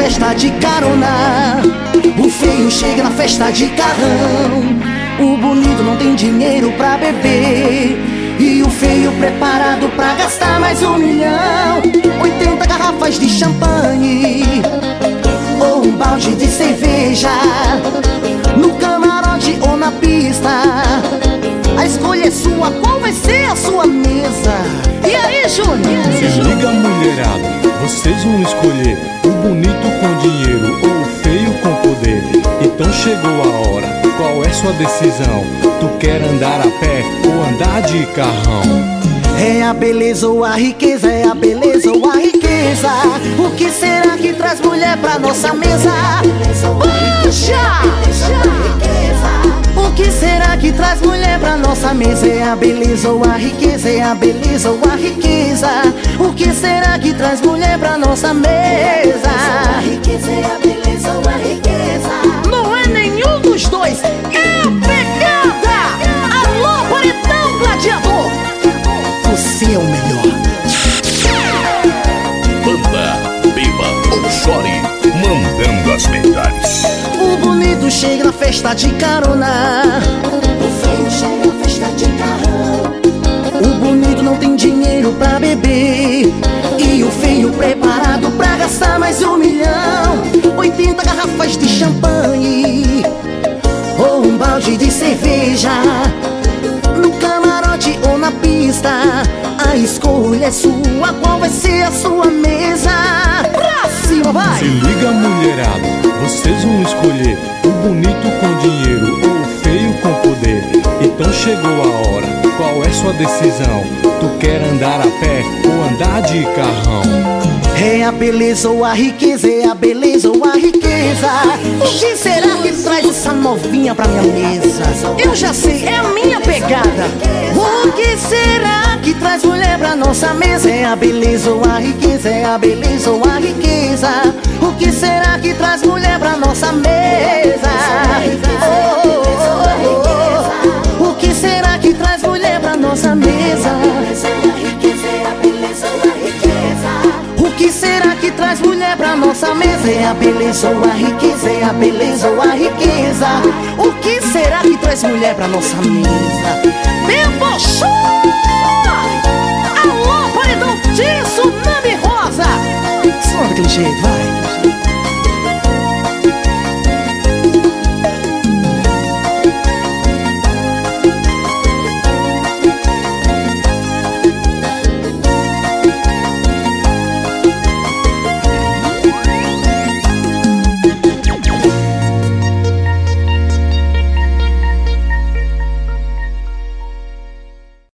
festa de carona. O feio chega na festa de carrão. O bonito não tem dinheiro pra beber, e o feio preparado pra gastar mais 1 milhão. 80 garrafas de champanhe ou um balde de cerveja, no camarote ou na pista. A escolha é sua, qual vai ser a sua mesa? E aí, Júnior? Se liga, mulherada, vocês vão escolher o bonito com dinheiro ou o feio com poder. Então chegou a hora, qual é sua decisão? Tu quer andar a pé ou andar de carrão? É a beleza ou a riqueza, é a beleza ou a riqueza. O que será que traz mulher pra nossa mesa? Puxa! O que será que traz mulher pra nossa mesa? É a beleza ou a riqueza, é a beleza ou a riqueza. O que será que traz mulher pra nossa mesa? A riqueza é a beleza ou a riqueza. Não é nenhum dos dois, é a pegada! Alô, paredão gladiador! Você é o melhor. Banda, beba ou chore, mandando as melhores. O bonito chega na festa de carona. O feio chega na festa de carrão. O bonito não tem dinheiro pra beber, e o feio preparado pra gastar mais 1 milhão. 80 garrafas de champanhe ou um balde de cerveja, no camarote ou na pista. A escolha é sua, qual vai ser a sua mesa? Pra cima, vai! Se liga, mulherada, vocês vão escolher o bonito com dinheiro ou o feio com poder. Então chegou a hora, qual é sua decisão? Tu quer andar a pé ou andar de carrão? É a beleza ou a riqueza, é a beleza ou a riqueza. O que será que traz essa novinha pra minha mesa? Eu já sei, é a minha pegada. O que será que traz mulher pra nossa mesa? É a beleza ou a riqueza, é a beleza ou a riqueza. O que será que traz mulher pra nossa mesa? Oh, oh, oh, oh. O que será que traz mulher pra nossa mesa? O que será que traz mulher pra nossa mesa? É a beleza ou a riqueza, é a beleza ou a riqueza. O que será que traz mulher pra nossa mesa? Tempo show! Alô, paredão de Tsunami Rosa! Só daquele jeito, vai!